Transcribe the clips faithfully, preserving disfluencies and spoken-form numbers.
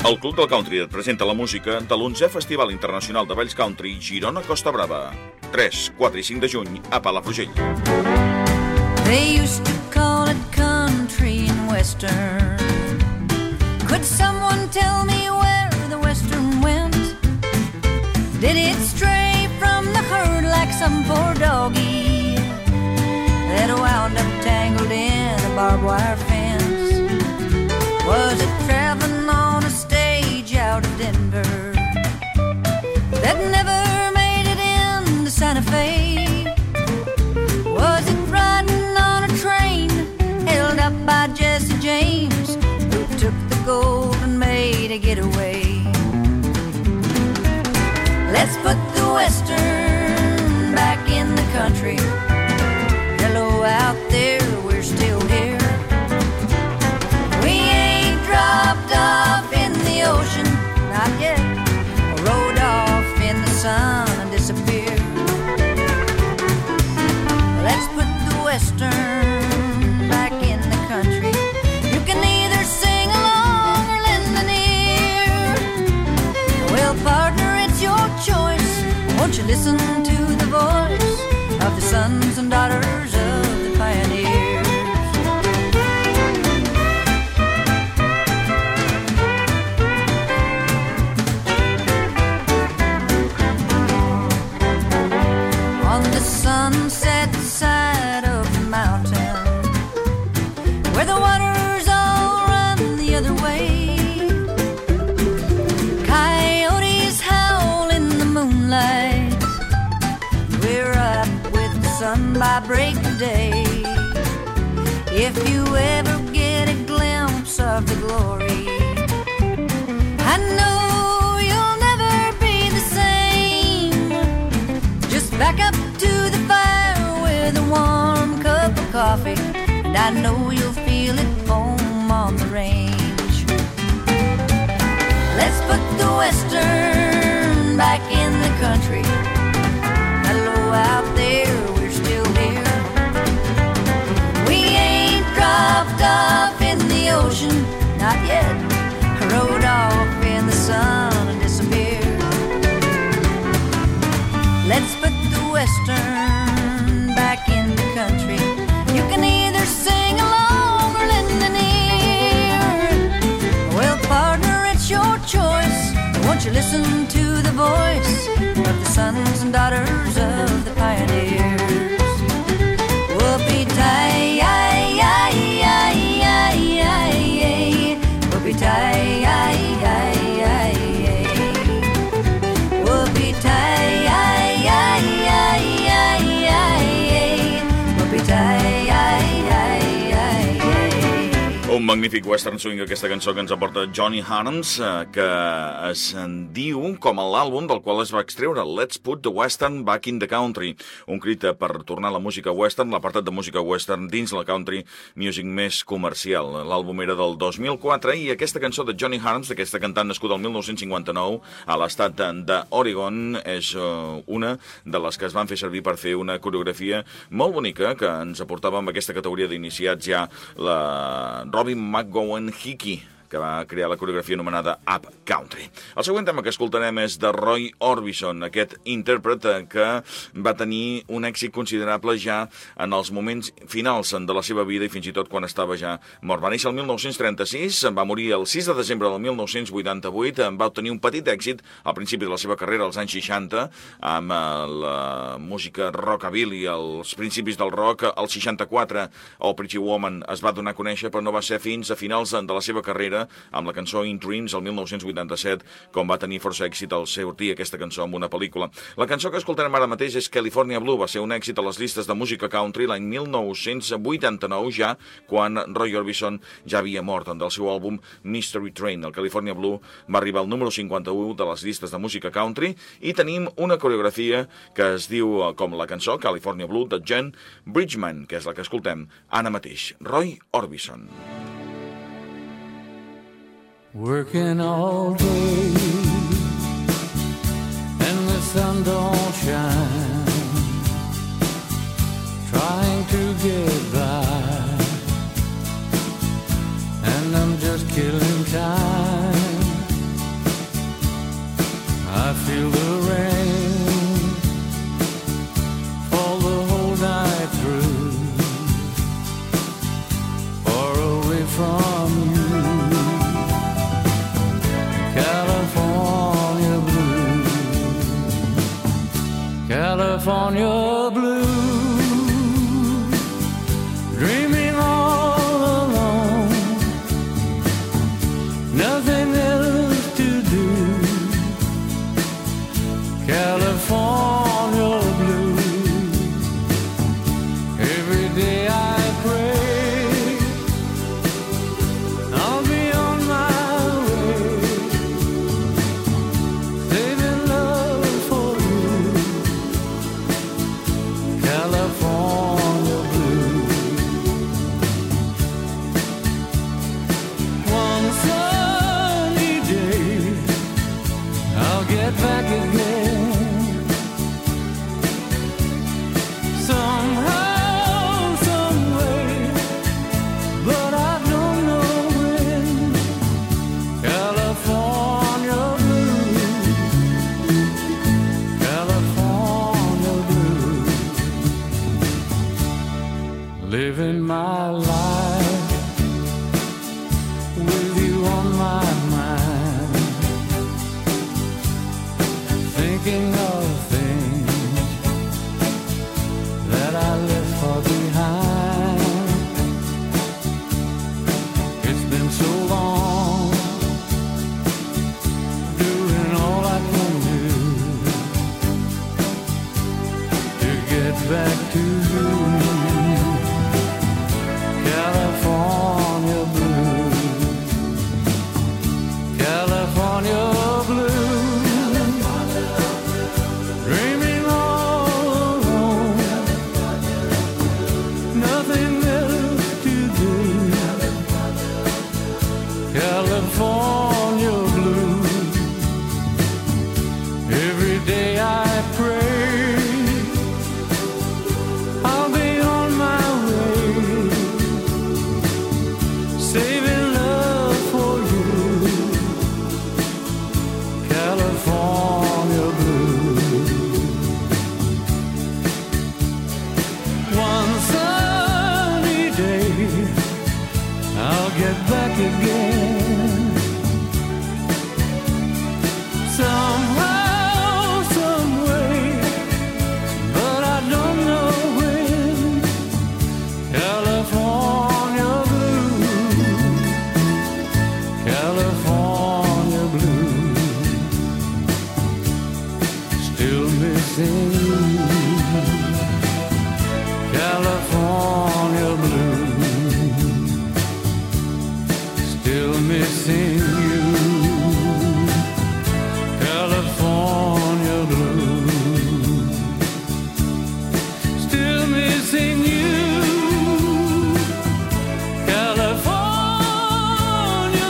El Club del Country et presenta la música de l'onzè Festival Internacional de Balls Country Girona Costa Brava. tres, quatre i cinc de juny a Palafrugell. They used to call it country and western. Could someone tell me where the western went? Did it stray from the herd like some poor doggy that wound up tangled in a barbed wire fence? Was it traveling on a stage out of Denver that never made it into Santa Fe? Was it riding on a train held up by Jesse James, who took the gold and made a getaway? Let's put the western back in the country. Hello out there, we're still here. We ain't dropped off in the ocean, not yet, or rode off in the sun and disappeared. Let's put the western back in the country. You can either sing along or lend an ear. Well, partner, it's your choice. Won't you listen to the voice of the sons and daughters of the pioneers? On the sunset side of the mountain, where the waters all run the other way, coyotes howl in the moonlight. We're up with the sun by break of day. If you ever get a glimpse of the glory, I know you'll never be the same. Just back up to the fire with a warm cup of coffee, and I know you'll feel it home on the range. Let's put the western back in the country. Hello out there, we're still here. We ain't dropped off in the ocean, not yet. Rode off in the sun and disappeared. Let's put the western back in the country. You can either sing along or lend an ear. Well, partner, it's your choice. Won't you listen to the voice of the sons and daughters of the pioneers? Whoopie-tie, ay, ay, ay, ay, ay, whoopie-tie, ay, ay, ay, whoopie-tie, ay, ay, ay, ay, ay, whoopie-tie, ay, ay, ay. Un magnífic western swing, aquesta cançó que ens aporta Johnny Harms, que es diu com l'àlbum del qual es va extreure Let's Put the Western Back in the Country, un crit per tornar la música western, l'apartat de música western dins la country music més comercial. L'àlbum era del dos mil quatre i aquesta cançó de Johnny Harms, d'aquesta cantant nascuda el mil nou-cents cinquanta-nou a l'estat d'Oregon, és una de les que es van fer servir per fer una coreografia molt bonica que ens aportava amb aquesta categoria d'iniciats ja la Robin McGowan Hickey, que va crear la coreografia anomenada Up Country. El següent tema que escoltarem és de Roy Orbison, aquest intèrpret que va tenir un èxit considerable ja en els moments finals de la seva vida i fins i tot quan estava ja mort. Va néixer el mil nou-cents trenta-sis, va morir el sis de desembre del mil nou-cents vuitanta-vuit, va obtenir un petit èxit al principi de la seva carrera als anys seixanta, amb la música rockabilly, als principis del rock. Al seixanta-quatre, Oh Pretty Woman es va donar a conèixer, però no va ser fins a finals de la seva carrera, amb la cançó In Dreams, el mil nou-cents vuitanta-set, com va tenir força èxit al sortir aquesta cançó amb una pel·lícula. La cançó que escoltarem ara mateix és California Blue, va ser un èxit a les llistes de música country l'any mil nou-cents vuitanta-nou, ja quan Roy Orbison ja havia mort. Del seu àlbum Mystery Train, el California Blue va arribar al número cinquanta-u de les llistes de música country i tenim una coreografia que es diu com la cançó California Blue de Jen Bridgman, que és la que escoltem ara mateix. Roy Orbison. Working all day and the sun don't shine, trying to get by, and I'm just killing time. from you. California blue, California blue, dreaming all alone, nothing else to do. California blue, every day I pray I'll be on my way, saving love for you. California blue. One sunny day I'll get back again, somehow, some way, but I don't know when. California blue, California blue, living my life with you on my mind, thinking of things that I left far behind. It's been so long, doing all I can do to get back to you. California blue, California blue, dreaming all alone, nothing else to do. California blue, every day I pray I'll be on my way, saving love for you. California blue. One sunny day I'll get back again, somehow, some way, but I don't know when. California blue, California blue, still missing you. California blue, still missing you. California blue, still missing you. California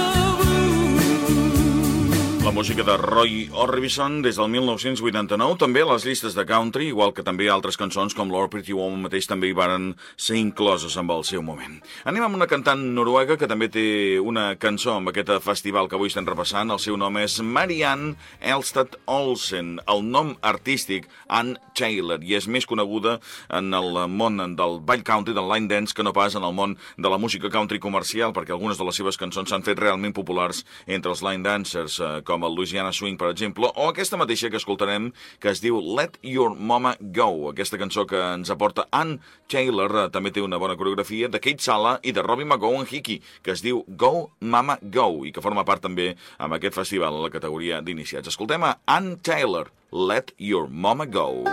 blue. La música de Roy Orbison des del mil nou-cents vuitanta-nou, també a les llistes de country, igual que també altres cançons com Lord Pretty Woman mateix també hi varen ser incloses amb el seu moment. Anem amb una cantant noruega que també té una cançó amb aquest festival que avui estem repassant. El seu nom és Marianne Elstad Olsen, el nom artístic Ann Taylor, i és més coneguda en el món del ball country, del line dance, que no pas en el món de la música country comercial, perquè algunes de les seves cançons s'han fet realment populars entre els line dancers, com el Louisiana Swing, per exemple, o aquesta mateixa que escoltarem, que es diu Let Your Mama Go. Aquesta cançó que ens aporta Ann Taylor també té una bona coreografia de Kate Sala i de Robbie McGowan Hickey, que es diu Go Mama Go, i que forma part també amb aquest festival a la categoria d'iniciats. Escoltem a Ann Taylor, Let Your Mama Go.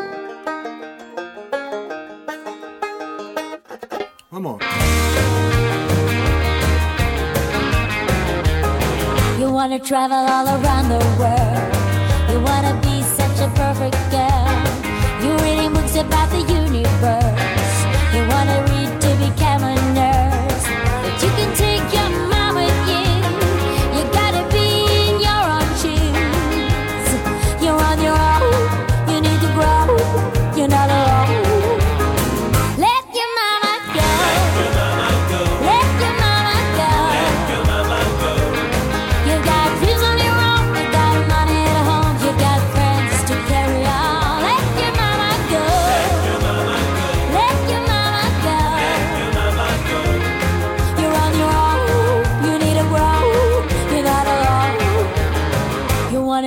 Vamos. You wanna travel all around the world. You wanna be such a perfect girl. You reading books about the universe. You wanna read to become a nurse. But you can take your mom with you. You gotta be in your own shoes. You're on your own. You need to grow. You're not alone. Let your mama go. Let your mama go. You got dreams on your own. You got money at home. You got friends to carry on. Let your mama go.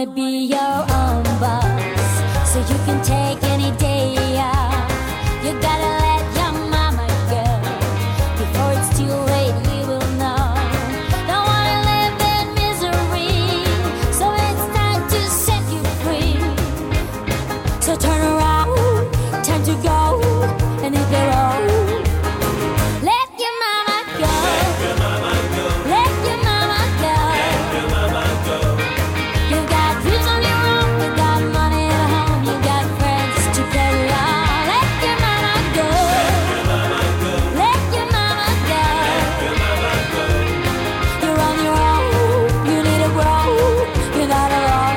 wanna be your own boss, so you can take any day off. You gotta let your mama go before it's too late. You will know. Don't wanna live in misery, so it's time to set you free. So turn around, time to go, and hit the road. Let your mama go. Let your mama go. Let your mama go. Let your mama go. You got dreams on your own, you got money at home, you got friends to carry on. Let your mama go. Let your mama go. Let your mama go. You're on your own, you need to grow, you're not alone.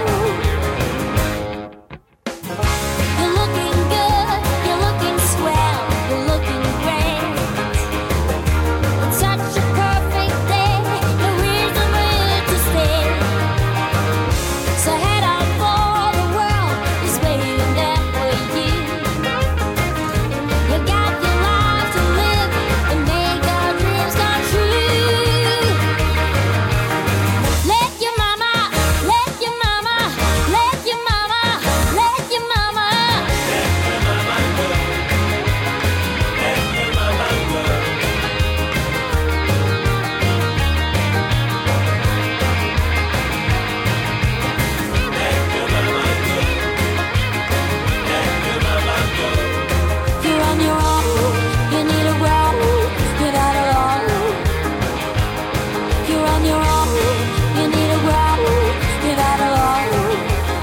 You're looking good, you're looking swell, you're looking great. It's such a perfect day, no reason for you to stay. So head out for the world is waiting there for you. You got your life to live and make our dreams come true. Let your mama, let your mama, let your mama, let your mama. You're on your own, you need to grow, you're not alone. You're on your own, you need to grow, you're not alone.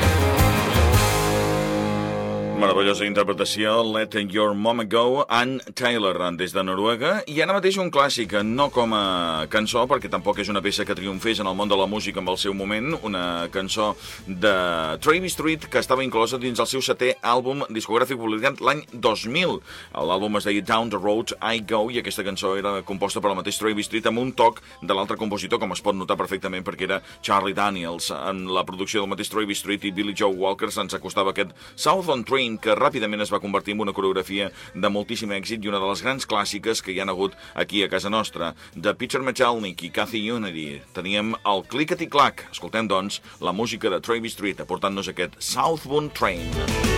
Meravellosa interpretació, Let Your Mama Go, Ann Taylor, des de Noruega, i ara mateix un clàssic, no com a cançó, perquè tampoc és una peça que triomfés en el món de la música en el seu moment, una cançó de Travis Street que estava inclosa dins el seu setè àlbum discogràfic publicat l'any dos mil. L'àlbum es deia Down the Road I Go, i aquesta cançó era composta per el mateix Travis Street amb un toc de l'altre compositor, com es pot notar perfectament perquè era Charlie Daniels. En la producció del mateix Travis Street i Billy Joe Walker se'ns acostava aquest Southern Train, que ràpidament es va convertir en una coreografia de moltíssim èxit i una de les grans clàssiques que hi han hagut aquí a casa nostra. De Peter Michalnik i Kathy Unity teníem el Clickety-Clack. Escoltem, doncs, la música de Travis Street aportant-nos aquest Southbound Train.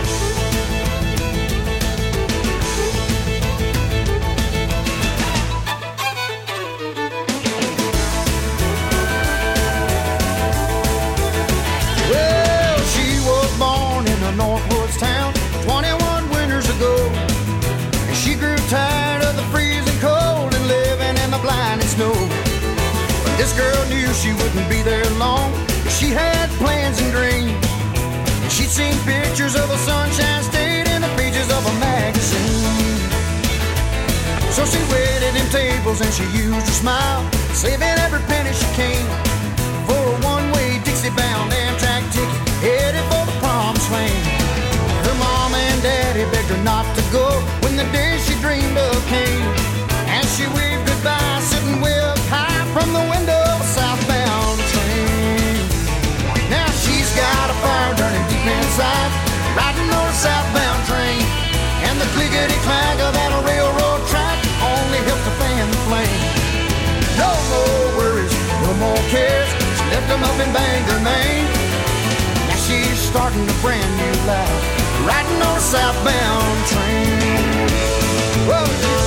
Well, she was born in a Northwoods town twenty-one winters ago, and she grew tired of the freezing cold and living in the blinding snow. But this girl knew she wouldn't be there long, 'cause she had plans and dreams. And she'd seen pictures of a Sunshine State in the pages of a magazine. So she waited in tables and she used her smile, saving every penny she can for a one-way Dixie-bound Amtrak ticket headed for the promised land. Her mom and daddy begged her not to go when the day she dreamed of came, and she waved goodbye sitting way up high from the window of a southbound train. Now she's got a fire burning deep inside, riding on a southbound train, and the clickety-clack of that railroad track only helped to fan the flame. No more worries, no more cares, she left them up in Bangor, Maine. Now she's starting a brand new life, riding on a southbound train. Whoa.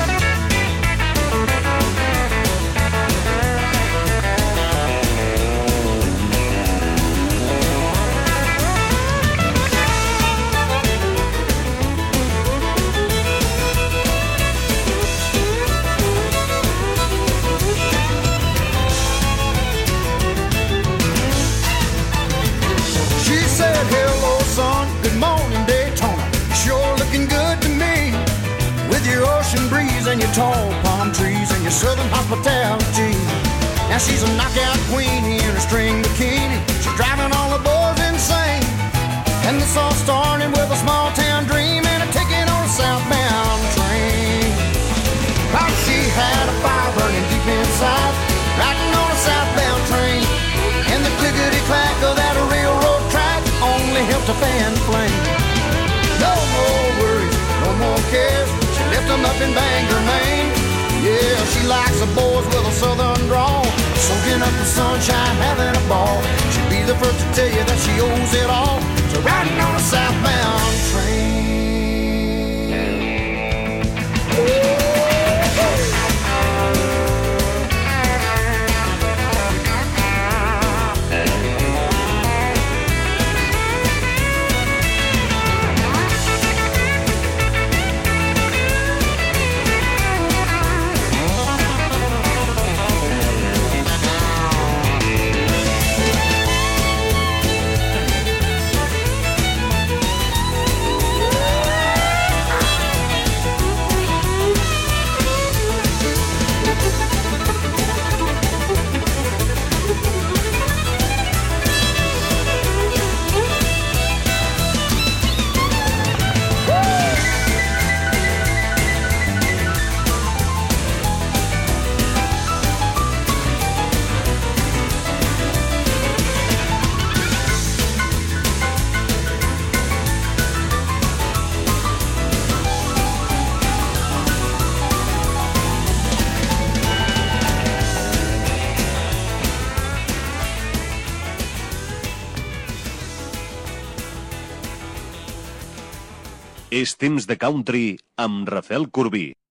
She said, hello, son, good morning, Daytona. Sure looking good to me, with your ocean breeze and your tall palm trees and your southern hospitality. Now she's a knockout queen in a string bikini. She's driving all the boys insane, and this all started with a small town dream and a ticket on a southbound train. Like she had a fire burning deep inside, riding on a southbound train, and the clickety-clack of that railroad track only helped to fan the flame. No more worries, no more cares, she left them up in Bangor, Maine. Yeah, she likes the boys with a southern drawl, soaking up the sunshine, having a ball. She be the first to tell you that she owes it all to riding on a southbound train. És temps de country amb Rafael Corbí.